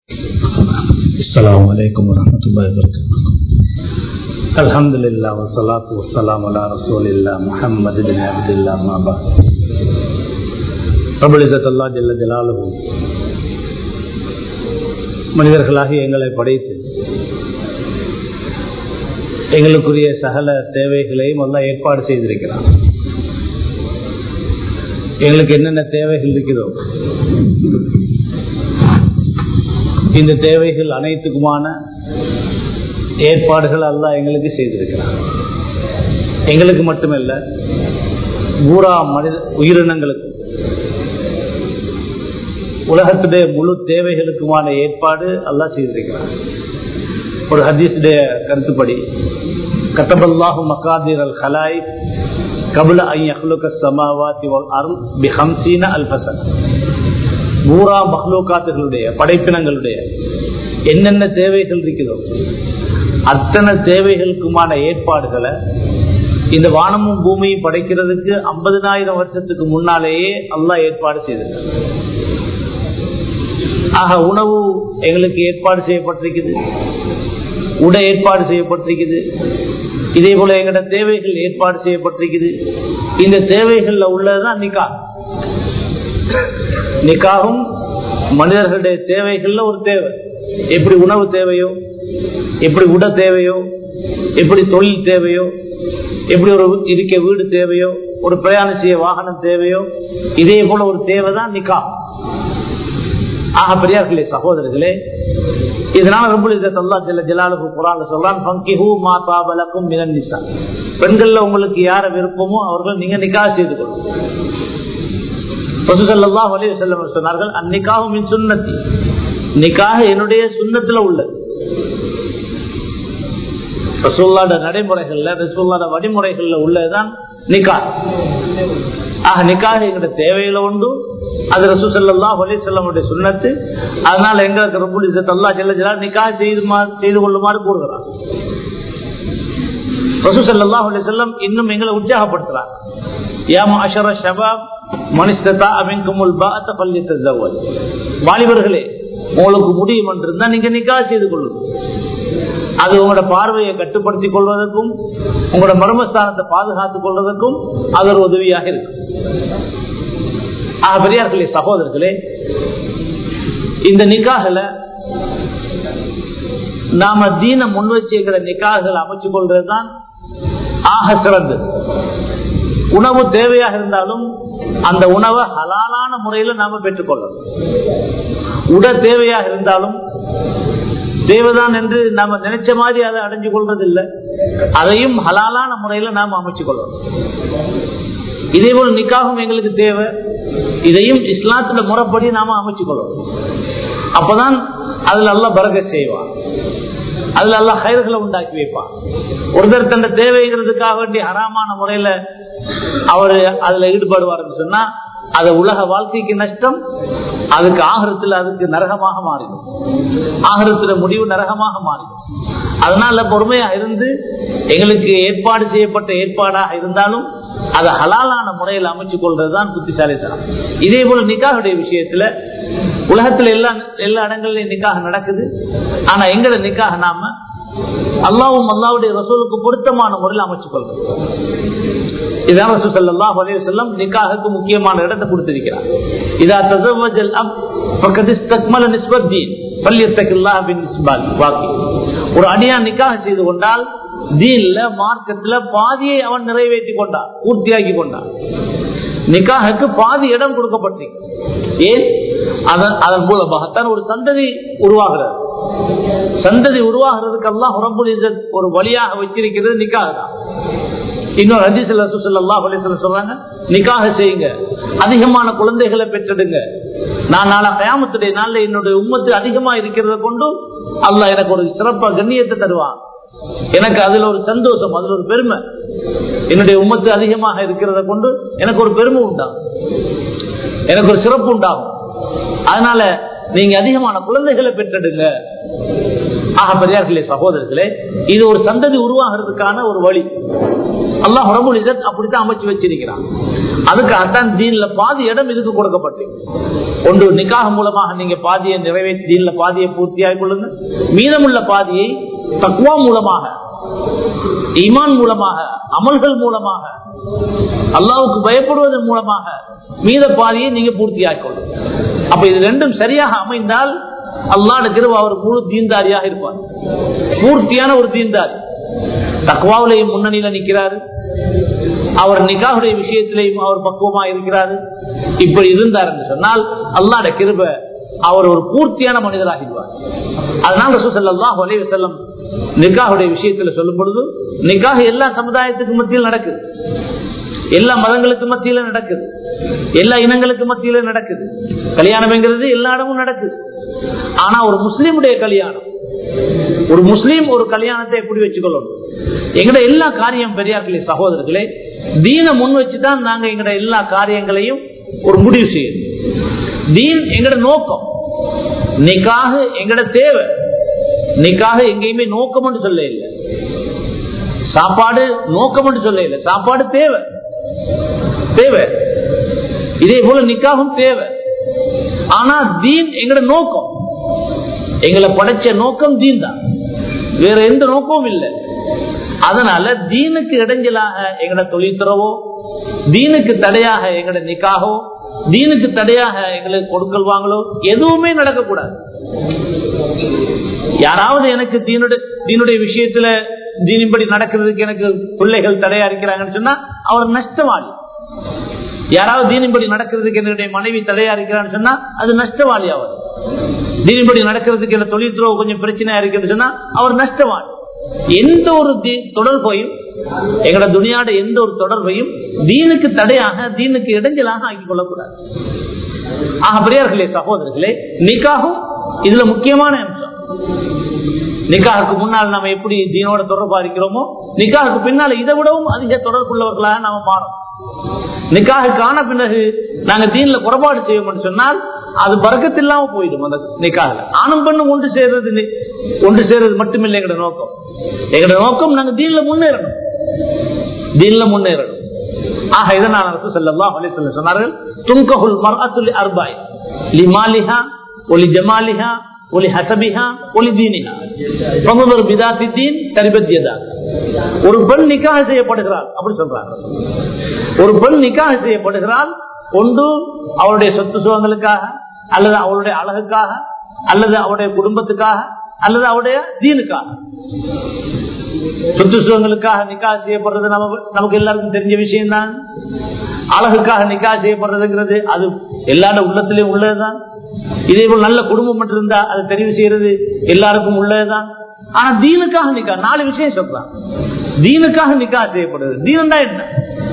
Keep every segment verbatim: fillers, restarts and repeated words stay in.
السلام عليكم ورحمة الله وبركاته. الحمد لله والصلاة والسلام على رسول الله محمد بن عبد الله ما بعد. رب العزة الله جل جلاله மனிதர்களாகி எங்களை படைத்து எங்களுக்குரிய சகல தேவைகளையும் எல்லாம் ஏற்பாடு செய்திருக்கிறார். எங்களுக்கு என்னென்ன தேவைகள் இருக்கிறதோ இந்த தேவைகள் அனைத்துக்குமான ஏற்பாடுகள் அல்லாஹ் எங்களுக்கு செய்திருக்கிறார். எங்களுக்கு மட்டுமல்ல, பூரா மனித உயிரினங்களுக்கு உலகத்துடைய முழு தேவைகளுக்குமான ஏற்பாடு அல்லாஹ் செய்திருக்கிறார். ஒரு ஹதீஸுடைய கருத்துப்படி, கதபல்லாஹு மகாதிர் அல் ஹலாயிக் கபுல ஐ யஹ்லுக ஸமாவாத்தி வல் அர்த் பி ஹம்ஸீன அல்ஃப ஸன. பூரா மஹ்லூகாத்துகளுடைய படைப்பினங்களுடைய என்னென்ன தேவைகள் இருக்கிறதோ அத்தனை தேவைகளுக்குமான ஏற்பாடுகளை இந்த வானமும் பூமியும் படைக்கிறதுக்கு ஐம்பதினாயிரம் வருஷத்துக்கு முன்னாலேயே அல்லாஹ் ஏற்பாடு செய்திருக்கார். ஆக உணவு எங்களுக்கு ஏற்பாடு செய்யப்பட்டிருக்குது, உடை ஏற்பாடு செய்யப்பட்டிருக்குது, இதே போல எங்களோட தேவைகள் ஏற்பாடு செய்யப்பட்டிருக்குது. இந்த தேவைகள்ல உள்ளதுதான் நிக்காஹ். நிக்காகும் மனிதர்களுடைய தேவைகள்ல ஒரு தேவை. எப்படி உணவு தேவையோ, எப்படி உடை தேவையோ, எப்படி தொழில் தேவையோ, எப்படி ஒரு இருக்க வீடு தேவையோ, ஒரு பிரயாணம் செய்ய வாகனம் தேவையோ, இதே போல ஒரு தேவைதான் நிக்காஹ். ஆக பெரியார்களே, சகோதரர்களே, இதனால ரப்பல் இஸ்ஸத் அல்லாஹ் ஜல்ல ஜலாலுஹு குர்ஆன்ல சொல்றான், ஃபங்கிஹு மா தாப லக்கும் மினன் நிஸா. பெண்கள்ல உங்களுக்கு யார விருப்பமோ அவர்கள் நீங்க நிக்காஹ் செய்து கொள்ளுங்க. ரசூல் ஸல்லல்லாஹு அலைஹி வஸல்லம் சொன்னார்கள், அன்னிகாஹு மின் சுன்னத்தி. நிக்காஹ் என்னுடைய சுன்னத்துல உள்ளது. ரசூலுல்லாஹ்வுடைய நடைமுறைகள்ல, ரசூலுல்லாஹ்வுடைய வழிமுறைகள்ல உள்ளதுதான் நிக்காஹ். ஆக நிக்காஹ் எங்களுடைய தேவையில உண்டு, அது ரசூல் ஸல்லல்லாஹு அலைஹி வஸல்லமுடைய சுன்னத்து. அதனால எங்களுக்கு ரப்பல் இஸ்ஸத் அல்லாஹ் ஜல்ல ஜலாலுஹு நிக்காஹ் செய்து செய்து கொள்ளுமாறு கூறுகிறார். ரசூல் ஸல்லல்லாஹு அலைஹி வஸல்லம் இன்னும் எங்களை உற்சாகப்படுத்துறார். யா மஅஷர ஷபாப் மன் இஸ்ததா மின்குமுல் பாஅத ஃபல்யதஸவ்வஜ். வாலிபர்களே, உங்களுக்கு முடியும் என்றிருந்தா நீங்க நிக்காஹ் செய்து கொள்ளுங்க. அது உங்களோட பார்வையை கட்டுப்படுத்திக் கொள்வதற்கும் உங்களோட மர்மஸ்தானத்தை பாதுகாத்துக் கொள்வதற்கும் அது ஒரு உதவியாக இருக்கு. ஆக பெரியார்களே, சகோதரர்களே, இந்த நிக்காஹ்ல நாம தீன முன் வச்சு எங்களை நிக்காஹ்கள் அமைச்சு கொள்றதுதான் ஆக சிறந்தது. உணவு தேவையாக இருந்தாலும் அந்த உணவை ஹலாலான முறையில நாம பெற்றுக்கொள்ளணும். உட தேவையாக இருந்தாலும் தேவைதான் என்று நாம நினைச்ச மாதிரி அதை அடைஞ்சு கொள்றது இல்லை, அதையும் ஹலாலான முறையில நாம அமைச்சு கொள்ளணும். இதே போல் நிக்காகும் எங்களுக்கு தேவை, இதையும் இஸ்லாத்துல முறைப்படி நாம அமைச்சு கொள்ளணும். அப்பதான் அதுல அல்லாஹ் பரக்கத் செய்வான், அதுல அல்லாஹ் கைர்களை உண்டாக்கி வைப்பான். ஒருத்தர் தன்னை தேவைங்கிறதுக்காக வேண்டிய ஹராமான முறையில அவரு அதுல ஈடுபடுவார்னு சொன்னா அது உலக வாழ்க்கைக்கு நஷ்டம், அதுக்கு ஆகிரத்துல அதுக்கு நரகமாக மாறிடும், ஆகிரத்துல முடிவு நரகமாக மாறிடும். அதனால பொறுமையா இருந்து எங்களுக்கு ஏற்பாடு செய்யப்பட்ட ஏற்பாடாக இருந்தாலும் அதை ஹலாலான முறையில் அமைச்சு கொள்றதுதான் புத்திசாலித்தனம். இதே போல நிக்காஹுடைய விஷயத்துல உலகத்துல எல்லா எல்லா இடங்கள்லயும் நிக்காஹ் நடக்குது. ஆனா எங்களை நிக்காஹ் நாம அல்லாஹ்வும் அல்லாஹ்வுடைய ரசூலுக்கு பொருத்தமான முறையில் அமைச்சு கொள்றோம். இதான் ரசூல் ஸல்லல்லாஹு அலைஹி வஸல்லம் நிக்காஹுக்கு முக்கியமான இடத்தை கொடுத்திருக்கிறார். இதா தஸவ்வஜல் அப் ஃபகத் இஸ்தக்மல நிஸ்பத் தீன் ஃபல்யத்தகில்லாஹ பின்னிஸ்பால் பாக்கி. ஒரு அடியான் நிக்காஹ் செய்து கொண்டால் தீன்ல மார்க்கத்துல பாதியை அவன் நிறைவேற்றி கொண்டான், பூர்த்தியாக்கி கொண்டான். நிக்காஹுக்கு பாதி இடம் கொடுக்கப்பட்டிருக்கு. ஏன்? அதன் மூலமாகத்தான் ஒரு சந்ததி உருவாகிறது. சந்ததி உருவாகிறதுக்கு அல்லாஹ் ரப்பல் இஸ்ஸத் ஒரு வழியாக வச்சிருக்கிறது நிக்காஹ் தான். இன்னொரு ஹதீஸ்ல ரசூல் ஸல்லல்லாஹு அலைஹி வஸல்லம் சொல்றாங்க, நிக்காஹ் செய்யுங்க, அதிகமான குழந்தைகளை பெற்றெடுங்க. நான் நாளை கியாமத்துடைய நாள்ல என்னுடைய உம்மத்து அதிகமா இருக்கிறத கொண்டு அல்லாஹ் எனக்கு ஒரு சிறப்பா கண்ணியத்தை தருவான். எனக்கு அதுல ஒரு சந்தோஷம், அதுல ஒரு பெருமை. என்னுடைய உம்மத்து அதிகமாக இருக்கிறத கொண்டு எனக்கு ஒரு பெருமை உண்டாகும், எனக்கு ஒரு சிறப்பு உண்டாகும். அதனால நீங்க அதிகமான குழந்தைகளை பெற்றெடுங்க ஆக பெரியார்களே சகோதரர்களே, இது ஒரு சந்ததி உருவாகிறதுக்கான ஒரு வழி. அல்லாஹ் ரப்பல் இஸ்ஸத் அப்படித்தான் அமைச்சு வச்சிருக்கிறான். அதுக்காகத்தான் தீன்ல பாதி இடம் இதுக்கு கொடுக்கப்பட்டு, ஒன்று நிக்காஹ் மூலமாக நீங்க பாதியை நிறைவேற்றி தீன்ல பாதியை பூர்த்தியாகிக் கொள்ளுங்க. மீதமுள்ள பாதியை தக்வா மூலமாக, ஈமான் மூலமாக, அமல்கள் மூலமாக, அல்லாஹ்வுக்கு பயப்படுவதன் மூலமாக மீத பாதியை நீங்க பூர்த்தியாக்கிக் கொள்ளுங்க. அப்ப இது ரெண்டும் சரியாக அமைந்தால் அல்லாஹ் கிருபை அவர் முழு தீன்தாரியாக இருப்பார், பூர்த்தியான ஒரு தீன்தாரி. தக்வாவிலையும் முன்னணியில நிற்கிறாரு, அவர் நிக்காஹுடைய விஷயத்திலையும் அவர் பக்குவமா இருக்கிறாரு. இப்படி இருந்தார் என்று சொன்னால் அல்லாஹ்வுடைய கிருபை அவர் ஒரு பூர்த்தியான மனிதராகிடுவார். அதனால ரசூல் ஸல்லல்லாஹு அலைஹி வஸல்லம் நிக்காஹுடைய விஷயத்துல சொல்லும் பொழுது, நிக்காஹ் எல்லா சமுதாயத்துக்கு மத்தியில் நடக்குது, எல்லா மதங்களுக்கு மத்தியில நடக்குது, எல்லா இனங்களுக்கு மத்தியில நடக்குது. கல்யாணம் என்கிறது எல்லா இடமும் நடக்குது. ஆனா ஒரு முஸ்லீமுடைய கல்யாணம், ஒரு முஸ்லீம் ஒரு கல்யாணத்தை எப்படி வச்சுக்கொள்ளணும்? எங்கட எல்லா காரியம் பெரியார்களே சகோதரர்களே, தீனை முன் வச்சுதான் நாங்க எங்கட எல்லா காரியங்களையும் ஒரு முடிவு செய்யணும். தீன் எங்கட நோக்கம், நிக்காஹ் எங்கட தேவை. நிக்காஹ் எங்கேயுமே நோக்கம் என்று சொல்ல இல்லை, சாப்பாடு நோக்கம் என்று சொல்ல இல்லை, சாப்பாடு தேவை தேவை. இதே போல நிக்காகும் தேவை. ஆனா தீன் எங்கட நோக்கம், எங்களை படைச்ச நோக்கம் தீன் தான், வேற எந்த நோக்கமும் இல்லை. அதனால தீனுக்கு இடைஞ்சலாக எங்கட தொழில்துறவோ, தீனுக்கு தடையாக எங்கட நிக்காகோ, தீனுக்கு தடையாக எங்களுக்கு கொடுக்கல் வாங்கலோ எதுவுமே நடக்கக்கூடாது. யாராவது எனக்கு தீனுடைய தீனுடைய விஷயத்துல தீனின்படி நடக்கிறதுக்கு எனக்கு பிள்ளைகள் தடையா இருக்கிறாங்கன்னு சொன்னா அவர் நஷ்டவாளி. யாராவது தீனின்படி நடக்கிறதுக்கு என்னுடைய மனைவி தடையா இருக்கிறான்னு சொன்னா அது நஷ்டவாளி. அவர் தீனின்படி நடக்கிறதுக்கு என்ன தொழில்துறவு கொஞ்சம் பிரச்சனையா இருக்குன்னு சொன்னா அவர் நஷ்டவாளி. எந்த ஒரு தொடர்பையும், எங்களோட துனியாட எந்த ஒரு தொடர்பையும் தீனுக்கு தடையாக, தீனுக்கு இடைஞ்சலாக ஆக்கிக் கொள்ளக்கூடாது. ஆக பெரியார்களே சகோதரர்களே, நிக்காகும் இதுல முக்கியமான அம்சம். நிக்காஹுக்கு முன்னால் நாம எப்படி தீனோட தொடர்பா இருக்கிறோமோ, நிக்காஹுக்கு பின்னால இதை விடவும் அதிக தொடர்புள்ளவர்களாக நாம மாறோம். நிக்காஹுக்கான பிறகு நாங்க தீன்ல குறைபாடு செய்வோம் சொன்னால் அது பரக்கத்து இல்லாம போயிடும். அந்த நிக்காஹ்ல ஆணும் பெண்ணும் ஒன்று சேர்றது ஒன்று சேர்றது மட்டுமில்லை எங்களோட நோக்கம். எங்களோட நோக்கம் நாங்க தீன்ல முன்னேறணும், தீன்ல முன்னேறணும். ஆக இதனால் ரசூல் ஸல்லல்லாஹு அலைஹி வஸல்லம் சொன்னார்கள், துன்கஹுல் மர்அத்து லி அர்பஇ லிமாலிஹா வலி ஜமாலிஹா ஒலி ஹசபிஹா ஒலி தீனிஹா ஃபஹுர் பிதாத்தி தீன் தரிபத் யதா. ஒரு பெண் நிக்காஹ் செய்யப்படுகிறாள் அப்படி சொல்றாங்க. ஒரு பெண் நிக்காஹ் செய்யப்படுகிறாள் ஒன்று அவருடைய சொத்து சுகங்களுக்காக, அல்லது அவருடைய அழகுக்காக, அல்லது அவருடைய குடும்பத்துக்காக, அல்லது அவருடைய தீனுக்காக. சொத்து சுகங்களுக்காக நிக்காஹ் செய்யப்படுறது நமக்கு எல்லாருக்கும் தெரிஞ்ச விஷயம் தான். அழகுக்காக நிக்காஹ் செய்யப்படுறதுங்கிறது அது எல்லாரோட உள்ளத்திலேயும் உள்ளதுதான். இதே போல் நல்ல குடும்பம் மட்டும் இருந்தா அதை தெரிவு செய்யறது எல்லாருக்கும் உள்ளதுதான். ஆனா தீனுக்காக நிக்கா நாலு விஷயம் சொல்றான். தீனுக்காக நிக்கா செய்யப்படுது. தீனண்டா என்ன?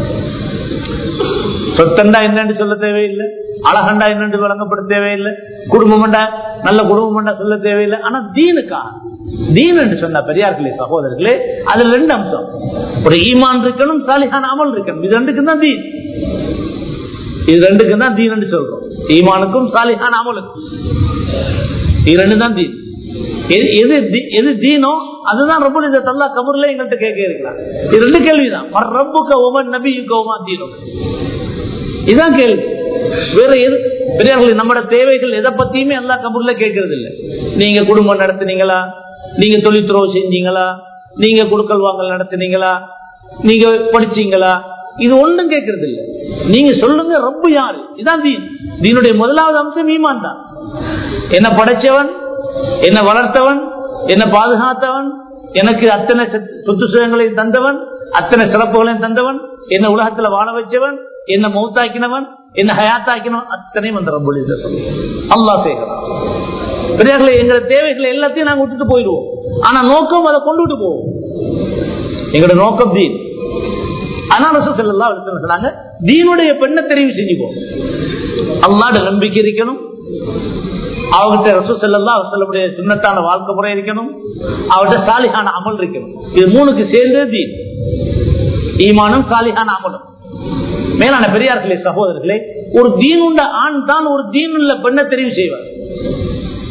சொத்தண்டா என்னன்னு சொல்ல தேவையில்லை, அழகண்டா என்னன்னு வழங்கப்பட தேவையில்லை, குடும்பம்டா நல்ல குடும்பம்டா சொல்ல தேவையில்லை. ஆனா தீனுக்காக, தீன் என்று சொன்ன பெரியார்களே சகோதரர்களே, அதுல ரெண்டு அம்சம். ஒரு ஈமான் இருக்கணும், சாலிஹான அமல் இருக்கணும். இது ரெண்டுக்கும் தான் தீன். இது ரெண்டுக்கும் தான் தீன் என்று சொல்றோம். ஈமானுக்கும் சாலிஹான அமலுக்கும் இது ரெண்டு தான் தீன். எது தீனோ அதுதான் ரப்பல் இஸ்ஸத் அல்லாஹ் கபூர்ல எங்கள்கிட்ட கேட்க இருக்கிறார். இது ரெண்டு கேள்விதான். ரப்புக வமன் நபியுக வமா தீனுக, இதுதான் கேள்வி. வேற எது பெரியார்கள் நம்மட தேவைகள் எதை பத்தியுமே அல்லாஹ் கபூர்ல கேட்கறது இல்லை. நீங்க குடும்பம் நடத்தினீங்களா, நீங்க தொழில்துறவு செஞ்சீங்களா, நீங்க குடுக்கல் வாங்கல் நடத்தினீங்களா, நீங்க படிச்சீங்களா, இது ஒன்றும் கேட்கறது இல்லை. நீங்க சொல்லுங்க ரப்பு யாரு, இதான் தீன். தீனுடைய முதலாவது அம்சம் ஈமான் தான். என்ன படைச்சவன், என்ன வளர்த்தவன், என்ன பாதுகாத்தவன், எனக்கு அத்தனை சொத்து சுகங்களையும் தந்தவன், அத்தனை சிறப்புகளையும் தந்தவன், என்ன உலகத்துல வாழ வச்சவன், என்ன மௌத்தாக்கினவன், என்ன ஹயாத்தாக்கினவன், அத்தனையும் அந்த ரப்புல் இஸ்ஸத் அல்லாஹ் செய்கிறான். பெரியார்களே, எங்களோட தேவைகளை எல்லாத்தையும் நாங்க விட்டுட்டு போயிடுவோம். ஆனா நோக்கம் அதை கொண்டுட்டு போவோம். எங்களோட நோக்கம் தீன். ஆனா ரசூல் ஸல்லல்லாஹு அலைஹி வஸல்லம் சொன்னாங்க, தீனுடைய பெண்ணை தெரிவு செஞ்சுப்போம். அல்லாஹ்வுடைய நம்பிக்கை இருக்கணும், அவர்கிட்ட ரசூல் ஸல்லல்லாஹு அலைஹி வஸல்லம் சுன்னத்தான வாழ்க்கை முறை இருக்கணும், அவர்கிட்ட சாலிஹான அமல் இருக்கணும். இது மூணுக்கு சேர்ந்து தீன். ஈமானும் சாலிஹான அமலும். மேலான பெரியார்களே சகோதரர்களே, ஒரு தீனுண்ட ஆண் தான் ஒரு தீனுள்ள பெண்ணை தெரிவு செய்வார்.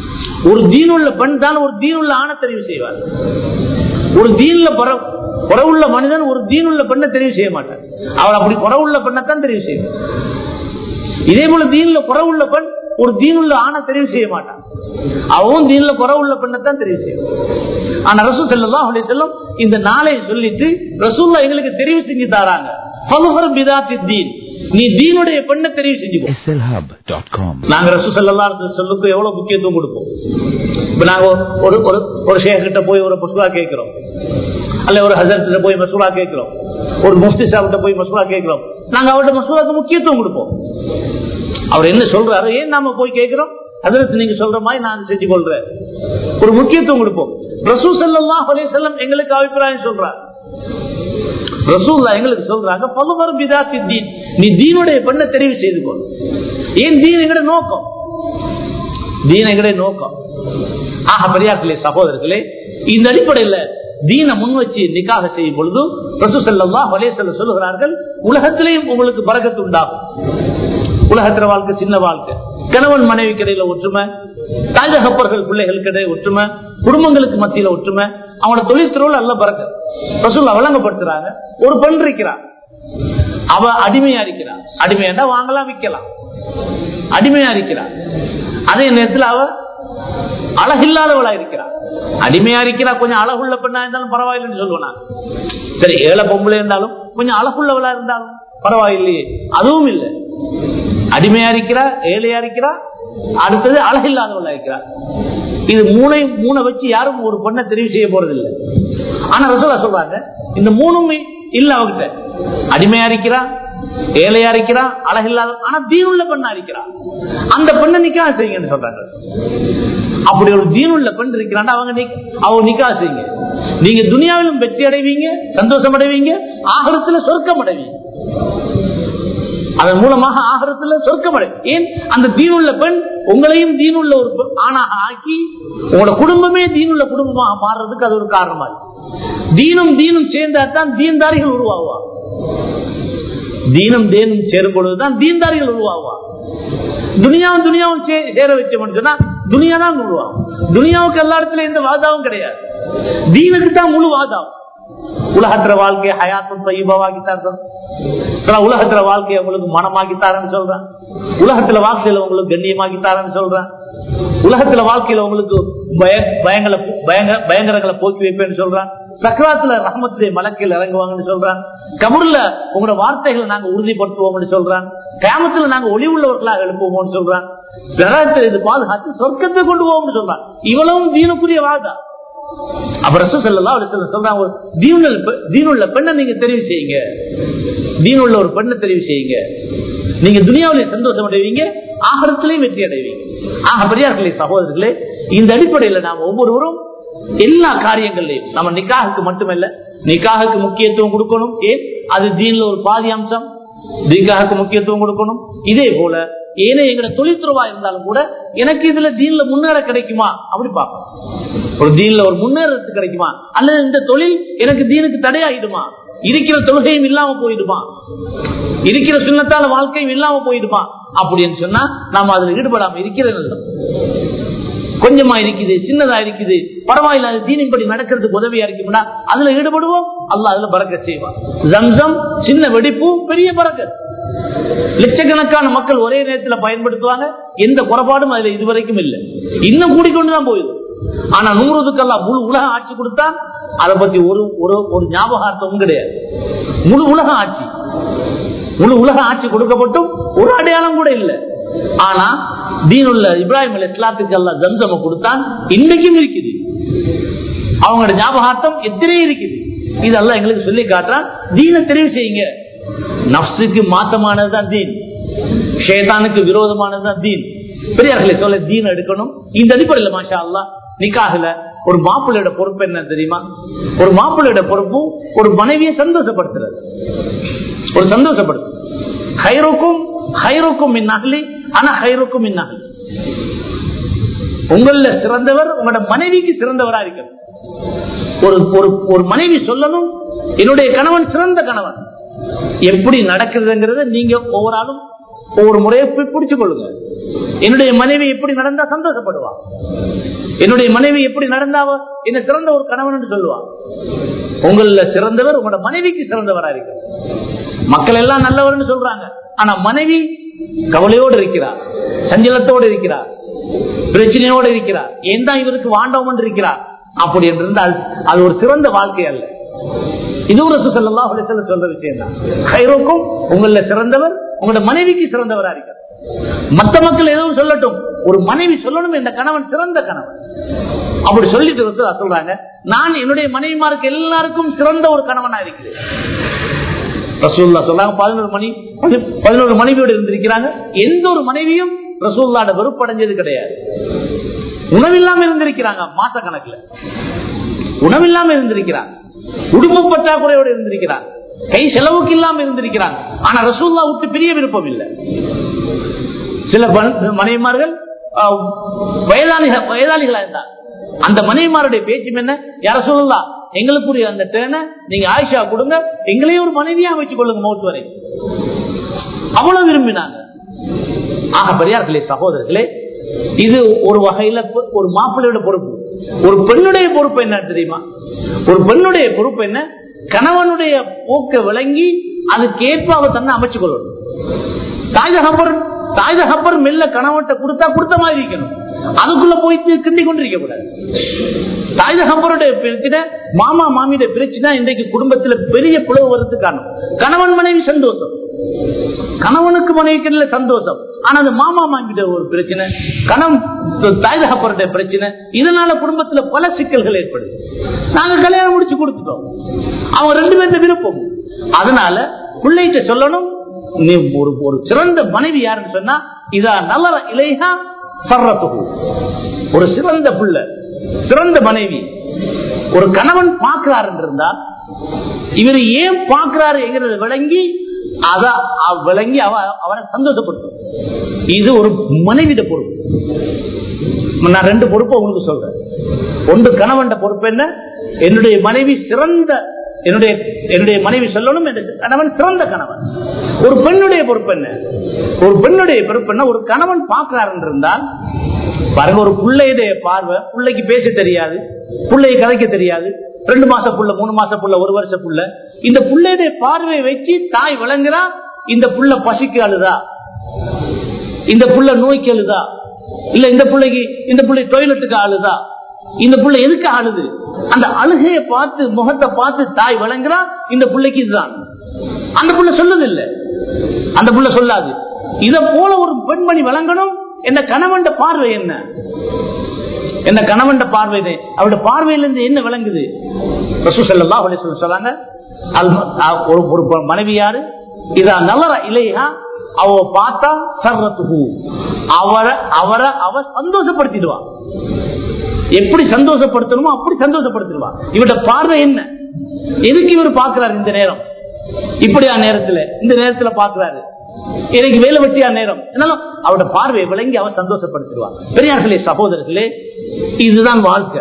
ஒரு தீனுள்ள பெண் தான் ஒரு தீனுள்ள ஆணை தெரிவு செய்வார். ஒரு தீன்ல குறவுள்ள மனிதன் ஒரு தீனுள்ள பெண்ணை தெரிவு செய்ய மாட்டார். அவர் அப்படி குறவுள்ள பெண்ணைத்தான் தெரிவு செய்வார். இதே போல தீன்ல குறவுள்ள பெண் ஒரு தீனுள்ள ஆணை தெரிவு செய்ய மாட்டான். அவன் தீன்ல குறவுள்ள பெண்ணைத்தான் தெரிவு செய்வான். ஆனா ரசூல் ஸல்லல்லாஹு அலைஹி வஸல்லம் இந்த நாளை சொல்லிட்டு ரசூலுல்லாஹ் எங்களுக்கு தெரிவு செஞ்சு தாராங்க. ஃபல்ஹர் பிதாத்தி தீன், நீ தீனுடைய பெண்ணை தெரிவு செஞ்சுக்கோ. S L hub dot com. நாங்க ரசூல் ஸல்லல்லாஹு அலைஹி வஸல்லுக்கு எவ்வளவு முக்கியத்துவம் கொடுப்போம். இப்ப நாங்க ஒரு ஒரு ஷேக் கிட்ட போய் ஒரு மஸ்வரா கேட்கிறோம், அல்ல ஒரு ஹஸரத் கிட்ட போய் மஸ்வரா கேட்கிறோம், ஒரு முஃப்தி சாஹிப் கிட்ட போய் மஸ்வரா கேட்கிறோம். நாங்க அவருடைய மஸ்வராக்கு முக்கியத்துவம் கொடுப்போம். அவர் என்ன சொல்றாரு, ஏன் நாம போய் கேட்கிறோம், ஹஸரத் நீங்க சொல்ற மாதிரி நான் செஞ்சு கொள்றேன், ஒரு முக்கியத்துவம் கொடுப்போம். ரசூல் ஸல்லல்லாஹு அலைஹி வஸல்லம் எங்களுக்கு அபிப்பிராயம் சொல்றார். ரசூலுல்லாஹ் எங்களுக்கு சொல்றாங்க, ஃபல்ஹர் பிதாத்தி தீன், நீ தீனுடைய பெண்ணை தெரிவு செய்து கொள். ஏன் தீன் எங்கட நோக்கம், தீன் எங்கட நோக்கம். ஆக பெரியார்களே சகோதரர்களே, இந்த அடிப்படையில் தீனை முன் வச்சு நிக்காக செய்யும் பொழுது ரசூல் ஸல்லல்லாஹு அலைஹி வஸல்லம் சொல்லுகிறார்கள், உலகத்திலேயும் உங்களுக்கு பரக்கத்து உண்டாகும். உலகத்தில வாழ்க்கை சின்ன வாழ்க்கை, கணவன் மனைவி கிடையில ஒற்றுமை, தாய் தகப்பர்கள் பிள்ளைகளுக்கு இடையே ஒற்றுமை, குடும்பங்களுக்கு மத்தியில ஒற்றுமை, அவனோட தொழிற்துறையில் அல்ல பரக்கத். ரசூலுல்லாஹ் வழங்கப்படுத்துறாங்க. ஒரு பெண் இருக்கிறார், அவ அடிமையா இருக்கிறார். அடிமையா வாங்கலாம் விற்கலாம், அடிமையா இருக்கிறார். அதே நேரத்தில் அவ அழகில்லாதவளா இருக்கிறார். அடிமையா இருக்கிறா, கொஞ்சம் அழகுள்ள பெண்ணா இருந்தாலும் பரவாயில்லைன்னு சொல்லுவேன். சரி, ஏழை பொம்பளை இருந்தாலும் கொஞ்சம் அழகுள்ளவளா இருந்தாலும் பரவாயில்லையே, அதுவும் இல்லை. அடிமையா இருக்கிறா, ஏழையா இருக்கிறா, அடுத்தது அழகில்லாதவளா இருக்கிறா. இது மூணை மூணை வச்சு யாரும் ஒரு பெண்ணை தெரிவு செய்ய போறது இல்லை. ஆனா ரசூலுல்லாஹ் சொல்றாங்க, இந்த மூணுமே இல்ல அவகிட்ட. அடிமையா இருக்கிறா, ஏழையா இருக்கிறா, அழகில்லாத, ஆனா தீனுள்ள பெண்ணா இருக்கிறா, அந்த பெண்ணை நிக்காஹ் செய்யுங்கன்னு சொல்றாங்க. அப்படி ஒரு தீனுள்ள பெண் இருக்கிறான், அவங்க அவங்க நிக்காஹ் செய்யுங்க. நீங்க துனியாவிலும் வெற்றி அடைவீங்க, சந்தோஷம் அடைவீங்க, ஆகிரத்துல சொர்க்கம் அடைவீங்க. அதன் மூலமாக ஆகிரத்துல சொர்க்கம் அடைவீங்க. ஏன், அந்த தீனுள்ள பெண் உங்களையும் தீனுள்ள ஒரு ஆணாக ஆக்கி உங்களோட குடும்பமே தீனுள்ள குடும்பமாக மாறுறதுக்கு அது ஒரு காரணமா இருக்கு. தீனும் தீனும் சேர்ந்தாதான் தீன்தாரிகள் உருவாகுவா. தீனும் தேனும் சேரும் பொழுதுதான் தீன்தாரிகள் உருவாகுவா. துனியாவும் துனியாவும் சேர வச்சோம்னு சொன்னா துனியா தான் உருவாகும். துனியாவுக்கு எல்லா இடத்துல எந்த வாதாவும் கிடையாது, தீனுக்கு தான் முழு வாதாவும். உலகத்துல வாழ்க்கையை ஹயாத்தும் தையீபாவாக்கித்தார், உலகத்துல வாழ்க்கையை உங்களுக்கு மனமாக்கித்தாரன்னு சொல்றான், உலகத்துல வாழ்க்கையில உங்களுக்கு கண்ணியமாக்கித்தாரன்னு சொல்றான், உலகத்துல வாழ்க்கையில உங்களுக்கு பயங்கர பயங்கரங்களை போக்கி வைப்பேன்னு சொல்றான், சக்கராத்துல ரஹ்மத்துடைய மலக்கில் இறங்குவாங்கன்னு சொல்றான், கபூர்ல உங்களோட வார்த்தைகளை நாங்க உறுதிப்படுத்துவோம்னு சொல்றான், கியாமத்துல நாங்க ஒளி உள்ளவர்களாக எழுப்புவோம்னு சொல்றான், நரகத்தில் இது பாதுகாத்து சொர்க்கத்தை கொண்டு போவோம்னு சொல்றான். இவ்வளவும் தீனுக்குரிய வாதா. அப்ப ரசூல் ஸல்லல்லாஹு அலைஹி வஸல்லம் சொல்றாங்க, தீனுள்ள பெண்ணை நீங்க தெரிவு செய்யுங்க, தீனுள்ள ஒரு பெண்ணை தெரிவு செய்யுங்க, நீங்க துனியாவிலே சந்தோஷம் அடைவீங்க, ஆகிரத்திலையும் வெற்றி அடைவீங்க. ஆக பெரியார்களே சகோதரர்களே, இந்த அடிப்படையில் நாம் ஒவ்வொருவரும் எல்லா காரியங்களையும் நம்ம நிக்காஹுக்கு மட்டுமல்ல, நிக்காஹுக்கு முக்கியத்துவம் கொடுக்கணும். ஏன், அது தீன்ல ஒரு பாதி அம்சம், நிக்காஹுக்கு முக்கியத்துவம் கொடுக்கணும். இதே போல ஏனே எங்க தொழில்துறவா இருந்தாலும் கூட எனக்கு இதுல தீன்ல முன்னேற கிடைக்குமா அப்படி பார்க்கணும். ஒரு தீன்ல ஒரு முன்னேறத்துக்கு கிடைக்குமா, அல்லது இந்த தொழில் எனக்கு தீனுக்கு தடையாயிடுமா, இருக்கிற தொழுகையும் இல்லாம போயிடுமா, இருக்கிற சுன்னத்தால வாழ்க்கையும் இல்லாம போயிடுமா அப்படின்னு சொன்னா நாம அதுல ஈடுபடாம இருக்கிறது கொஞ்சமா இருக்குது, சின்னதா இருக்குது, பரவாயில்ல, தீனின்படி நடக்கிறதுக்கு உதவியா இருக்கும்னா அதுல ஈடுபடுவோம். அல்லாஹ் அதுல பரக்கத் செய்வான். ஜம்சம் சின்ன வெடிப்பு பெரிய பரக்கத். லட்சக்கணக்கான மக்கள் ஒரே நேரத்தில் பயன்படுத்துவாங்க, எந்த குறைபாடும் அதுல இதுவரைக்கும் இல்லை, இன்னும் கூடிக்கொண்டுதான் போயிடும். ஆனா நூறுதுக்கெல்லாம் முழு உலக ஆட்சி கொடுத்தா அதை பத்தி ஒரு ஒரு ஞாபகார்த்தமும் கிடையாது. முழு உலக ஆட்சி முழு உலக ஆட்சி கொடுக்கப்பட்டும் ஒரு அடையாளம் கூட இல்லை. ஆனா தீனுள்ள இப்ராஹிம் அலைஹிஸ்ஸலாத்துக்கு அல்லாஹ் ஜம்சம கொடுத்தான், இன்னைக்கும் இருக்குது. அவங்களோட ஞாபகார்த்தம் எத்தனை இருக்குது. இதெல்லாம் எங்களுக்கு சொல்லி காட்டுறான். தீனை தெரிவு செய்யுங்க. நஃப்ஸுக்கு மாத்தமானதுதான் தீன், ஷைத்தானுக்கு விரோதமானதுதான் தீன். பெரியார்களே சொல்ல தீன் எடுக்கணும். இந்த அடிப்படையில் மாஷா அல்லாஹ் நிக்காஹ்ல ஒரு மாப்பிள்ளையோட பொறுப்பு என்ன தெரியுமா? ஒரு மாப்பிள்ளையோட பொறுப்பு ஒரு மனைவியை சந்தோஷப்படுத்துறது, ஒரு சந்தோஷப்படுத்து. ஹைருக்கும் ஹைருக்கும் மின் அஹ்லி அன ஹைருக்கும் மின் அஹ்லி. உங்கள சிறந்தவர் உங்களோட மனைவிக்கு சிறந்தவரா இருக்கிறது. ஒரு ஒரு மனைவி சொல்லணும், என்னுடைய கணவன் சிறந்த கணவன். எப்படி நடக்கிறதுங்கிறத நீங்க ஒவ்வொரு ஆளும் ஒவ்வொரு முறையை பிடிச்சு கொள்ளுங்க. என்னுடைய மனைவி எப்படி நடந்தா சந்தோஷப்படுவா, என்னுடைய மனைவி எப்படி நடந்தாவோ என்ன சிறந்த ஒரு கணவன் சொல்லுவா. உங்கள சிறந்தவர் உங்களோட மனைவிக்கு சிறந்தவரா இருக்கு. மக்கள் எல்லாம் நல்லவர்னு சொல்றாங்க, ஆனா மனைவி கவலையோடு இருக்கிறார், சஞ்சலத்தோடு இருக்கிறார், பிரச்சனையோடு இருக்கிறார், ஏன் தான் இவருக்கு வாண்டவம் என்று இருக்கிறார். அப்படி என்றிருந்தால் அது ஒரு சிறந்த வாழ்க்கை அல்ல. இது ஒரு ரசூல் ஸல்லல்லாஹு அலைஹி வஸல்லம் சொல்ற விஷயம் தான். கைரோக்கும் உங்கள சிறந்தவர் உங்களோட மனைவிக்கு சிறந்தவரா இருக்க. மற்ற மக்கள் எதுவும் சொல்லட்டும், ஒரு மனைவி சொல்லணும் இந்த கணவன் சிறந்த கணவன். அப்படி சொல்லிட்டு ரசூல் சொல்றாங்க, நான் என்னுடைய மனைவிமாருக்கு எல்லாருக்கும் சிறந்த ஒரு கணவனா இருக்கிறேன். ரசூலுல்லாஹ் சொல்றாங்க, பதினோரு மணி பதினோரு மனைவியோடு இருந்திருக்கிறாங்க. எந்த ஒரு மனைவியும் ரசூலுல்லாஹ்வோட வெறுப்படைஞ்சது கிடையாது. உணவில்லாம இருந்திருக்கிறாங்க, மாச கணக்குல உணவில்லாம இருந்திருக்கிறாங்க, உடுப்பு பற்றாக்குறையோடு இருந்திருக்கிறாங்க, கை செலவுக்கு இல்லாம இருந்திருக்கிறாங்க. ஆனா ரசூலுல்லாஹ் விட்டு பிரிய விருப்பம் இல்லை. சில மனைவிமார்கள் வயதாளிகள் வயதாளிகளா இருந்தார். அந்த மனைவிமாருடைய பேச்சும் என்ன, யார ரசூலுல்லாஹ் எங்களுக்குரிய அந்த தேனை நீங்க ஆயிஷா கொடுங்க, எங்களையும் ஒரு மனைவியா வச்சுக் கொள்ளுங்க மௌத் வரை. அவ்வளவு விரும்பினாங்க. ஆக பெரியார்களே, சகோதரர்களே, இது ஒரு வகையில ஒரு மாப்பிள்ளையோட பொறுப்பு. ஒரு பெண்ணுடைய பொறுப்பு என்ன தெரியுமா? ஒரு பெண்ணுடைய பொறுப்பு என்ன, கணவனுடைய போக்க விளங்கி அதுக்கேற்ப அவ தன்னை அமைச்சு கொள்ளணும். தாய் தகப்பர் தாய் தகப்பர் மெல்ல கணவன்கிட்ட கொடுத்தா கொடுத்த மாதிரி இருக்கணும், அதுக்குள்ள போயிட்டு கிண்டி கொண்டிருக்க கூடாது. தாய் தகப்பருடைய பிரச்சனை, மாமா மாமியுடைய பிரச்சனை இன்றைக்கு குடும்பத்தில் பெரிய பிளவு வரது காரணம். கணவன் மனைவி சந்தோஷம், கணவனுக்கு மனைவிக்கு சந்தோஷம், ஆனா அந்த மாமா மாமியிட ஒரு பிரச்சனை, கணவன் தாய் தகப்பருடைய பிரச்சனை, இதனால குடும்பத்துல பல சிக்கல்கள் ஏற்படுது. நாங்க கல்யாணம் முடிச்சு கொடுத்துட்டோம், அவங்க ரெண்டு பேர்த்த விருப்பம். அதனால பிள்ளைகிட்ட சொல்லணும், நீ ஒரு ஒரு சிறந்த மனைவி யாருன்னு சொன்னா இதா நல்ல இலையா சர்றத்துகு, ஒரு சிறந்த பிள்ளை சிறந்த மனைவி. ஒரு கணவன் பார்க்கிறார் என்றிருந்தால் இவர் ஏன் பார்க்கிறாரு என்கிறத விளங்கி அத விளங்கி அவரை சந்தோஷப்படுத்தும். இது ஒரு மனைவிட பொறுப்பு. நான் ரெண்டு பொறுப்பு உங்களுக்கு சொல்றேன். ஒன்று கணவன் பொறுப்பு என்ன, என்னுடைய மனைவி சிறந்த என்னுடைய என்னுடைய மனைவி சொல்லணும் கணவன் சிறந்த கணவன். ஒரு பெண்ணுடைய பொறுப்பு என்ன, ஒரு பெண்ணுடைய பொறுப்பு என்ன, ஒரு கணவன் பார்க்கிறார் என்றிருந்தால் பாருங்க, ஒரு பிள்ளையுடைய பார்வை, பிள்ளைக்கு பேச தெரியாது, பிள்ளையை கதைக்க தெரியாது, ரெண்டு மாச புள்ள, மூணு மாச புள்ள, ஒரு வருஷ புள்ள, இந்த பிள்ளையுடைய பார்வையை வச்சு தாய் விளங்குறா, இந்த புள்ள பசிக்கு அழுதா, இந்த புள்ள நோய்க்கு அழுதா, இல்ல இந்த பிள்ளைக்கு இந்த பிள்ளை டொய்லெட்டுக்கு அழுதா, இந்த பிள்ளை எதுக்கு அழுது, அந்த அழுகையை பார்த்து முகத்தை பார்த்து தாய் விளங்குறா, இந்த பிள்ளைக்கு இதுதான். அந்த புள்ள சொல்லுது இல்ல, அந்த புள்ள சொல்லாது. இத போல ஒரு பெண்மணி விளங்கணும். என்ன கணவன் பார்வை என்ன, என்ன கணவன் பார்வை, அவருடைய பார்வையிலிருந்து என்ன விளங்குது? ரசூல் ஸல்லல்லாஹு அலைஹி வஸல்லம் சொல்றாங்க, ஒரு மனைவி யாரு இதா நல்ல இலையா அவ பார்த்தா சர்ரத்துஹு, அவரை அவரை அவ சந்தோஷப்படுத்திடுவா. எப்படி சந்தோஷப்படுத்தணுமோ அப்படி சந்தோஷப்படுத்திடுவா. இவருடைய பார்வை என்ன, எதுக்கு இவர் பார்க்கிறாரு இந்த நேரம், இப்படியா நேரத்துல இந்த நேரத்துல பார்க்கிறாரு, எனக்கு வேலை வெட்டியா நேரம், அவருடைய பார்வையை விளங்கி அவர் சந்தோஷப்படுத்திடுவா. பெரியார்களே, சகோதரர்களே, இதுதான் வாழ்க்கை,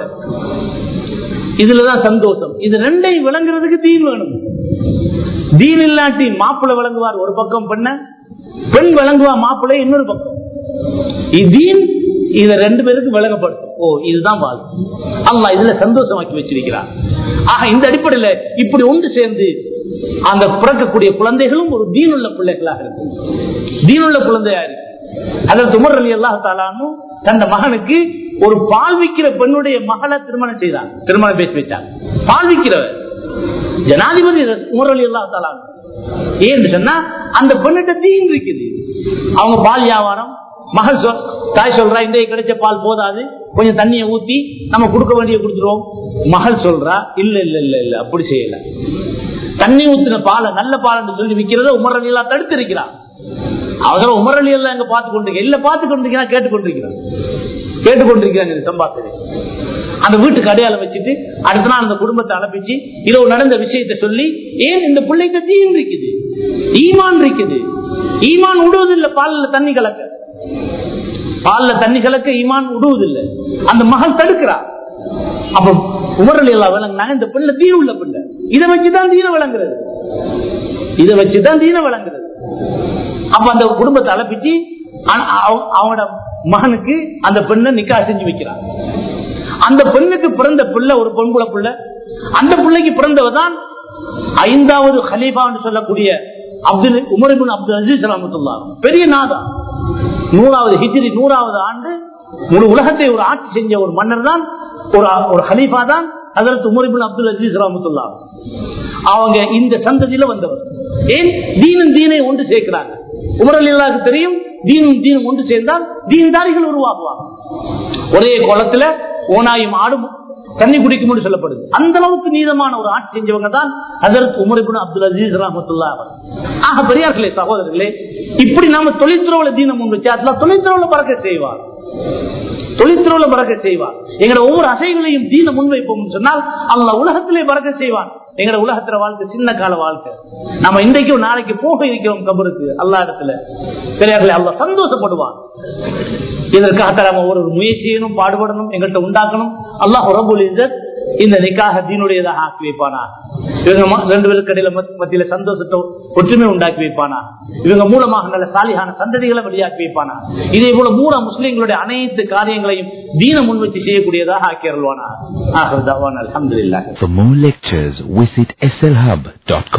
இதுலதான் சந்தோஷம். இது ரெண்டையும் விளங்குறதுக்கு தீன் வேணும். தீன் இல்லாட்டி மாப்பிள்ளை விளங்குவார் ஒரு பக்கம், பெண்ண பெண் விளங்குவா மாப்பிள்ளை இன்னொரு பக்கம். தீன் இத ரெண்டு பேருக்கு விளங்கப்படுத்தும். ஓ, இதுதான் வாழ்க்கை, அல்லாஹ் இதுல சந்தோஷமாக்கி வச்சிருக்கிறார். ஆக இந்த அடிப்படையில இப்படி ஒன்று சேர்ந்து அந்த பிறக்கக்கூடிய குழந்தைகளும் ஒரு தீனுள்ள பிள்ளைகளாக இருக்கு, தீனுள்ள குழந்தையா இருக்கு. அதற்கு உமர் ரலியல்லாஹு தஆலா அன்ஹு தன் மகனுக்கு ஒரு பால் விக்கிற பெண்ணுடைய மகளை திருமணம் செய்தார், திருமணம் பேசி வச்சார். பால் விக்கிறவர் ஜனாதிபதி உமர் ரலியல்லாஹு தஆலா அன்ஹு. ஏன்னு சொன்னா அந்த பெண்ணிட்ட தீன் இருக்குது. அவங்க பால் வியாபாரம், மகள் சொல் தாய் சொல்றா இன்றைக்கு கிடைச்ச பால் போதாது, கொஞ்சம் தண்ணியை ஊத்தி நம்ம கொடுக்க வேண்டிய கொடுத்துருவோம். மகள் சொல்றா இல்ல இல்ல இல்ல இல்ல அப்படி செய்யல, தண்ணி ஊத்தின பாலை நல்ல பால் சொல்லி விக்கிறத உமர் ரலியல்லாஹு தடுத்து இருக்கிறார். அவசரம் உமர் ரலியல்லாஹு எங்க பார்த்து கொண்டிருக்க இல்ல பார்த்து கொண்டிருக்கிறான், கேட்டுக்கொண்டிருக்கிறான் கேட்டுக்கொண்டிருக்கிறாங்க சம்பாத்து. அந்த வீட்டுக்கு அடையாளம் வச்சுட்டு அடுத்த நாள் அந்த குடும்பத்தை அனுப்பிச்சு இரவு நடந்த விஷயத்தை சொல்லி, ஏன் இந்த பிள்ளைக்கு தீன் இருக்குது, ஈமான் இருக்குது. ஈமான் விடுவதில்லை பால்ல தண்ணி கலக்க, பால்ல தண்ணி கலக்க ஈமான் விடுவதில்லை. அந்த மகள் தடுக்கிறா. அப்ப உமர் ரலியல்லாஹு விளங்கினாங்க, இந்த பிள்ளை தீன் உள்ள பிள்ளை, இதை வச்சுதான் தீன விளங்குறது, இதை வச்சுதான் தீன விளங்குறது. அப்ப அந்த குடும்பத்தை அழைப்பிச்சு அவங்களோட மகனுக்கு அந்த பெண்ணை நிக்கா செஞ்சு வைக்கிறாங்க. அந்த பெண்ணுக்கு பிறந்த பிள்ளை ஒரு பொன்புல பிள்ளை. அந்த பிள்ளைக்கு பிறந்தவர்தான் ஐந்தாவது ஹலீஃபா என்று சொல்லக்கூடிய அப்துல் உமர் இப்னு அப்துல் அஜீஸ் ரஹ்மத்துல்லாஹ். பெரிய நாதா, நூறாவது ஹிஜ்ரி நூறாவது ஆண்டு முழு உலகத்தை ஒரு ஆட்சி செஞ்ச ஒரு மன்னர் தான், ஒரு ஹலீஃபா தான் ஹஜ்ரத் உமர் இப்னு அப்துல் அஜீஸ் ரஹ்மத்துல்லாஹ். அவங்க இந்த சந்ததியில வந்தவர். ஏன் தீனும் தீனை ஒன்று சேர்க்கிறாங்க. உமர் ரலியல்லாஹு தெரியும், தீனும் தீனும் ஒன்று சேர்ந்தால் தீன்தாரிகள் உருவாகுவாங்க. ஒரே குளத்துல ஓனாயும் ஆடும் தண்ணி குடிக்கும் சொல்லப்படுது. அந்த அளவுக்கு நீதமான ஒரு ஆட்சி செஞ்சவங்க தான் ஹஜ்ரத் உமர் இப்னு அப்துல் அஜீஸ் ரஹ்மத்துல்லாஹ். ஆக பெரியார்களே, சகோதரர்களே, இப்படி நாம தொழில்துறவுல தீனம் முன் வச்சு அதுல தொழில்துறவுல பறக்க செய்வார், தொழில்துறவுல பறக்க செய்வார். எங்களை ஒவ்வொரு அசைகளையும் தீன முன்வைப்போம் சொன்னால் அல்லாஹ் உலகத்திலே பறக்க செய்வான். எங்கட உலகத்துல வாழ்க்கை சின்ன கால வாழ்க்கை. நம்ம இன்றைக்கும் நாளைக்கு போக இருக்கிறோம் கபருக்கு. அல்லா இடத்துல பெரியார்களே, அல்லாஹ் சந்தோஷப்படுவான். இதற்காக நம்ம ஒரு முயற்சியனும் பாடுபடணும், எங்கள்கிட்ட உண்டாக்கணும். அல்லாஹ் ரப்புல் இஸ்ஸத் இந்த நிக்காஹ தீனுடையதாக ஆக்கி வைப்பானா. இவங்க ரெண்டு பேருக்கு இடையில மத்தியில சந்தோஷத்தை ஒற்றுமை உண்டாக்கி வைப்பானா. இவங்க மூலமாக நல்ல சாலிகான சந்ததிகளை வெளியாக்கி வைப்பானா. இதே போல மூல முஸ்லிம்களுடைய அனைத்து காரியங்களையும் தீன முன்வச்சு செய்யக்கூடியதாக ஆக்கி அருள்வானா. அல்ஹம்துலில்லாஹ். For more lectures, visit S L Hub dot com.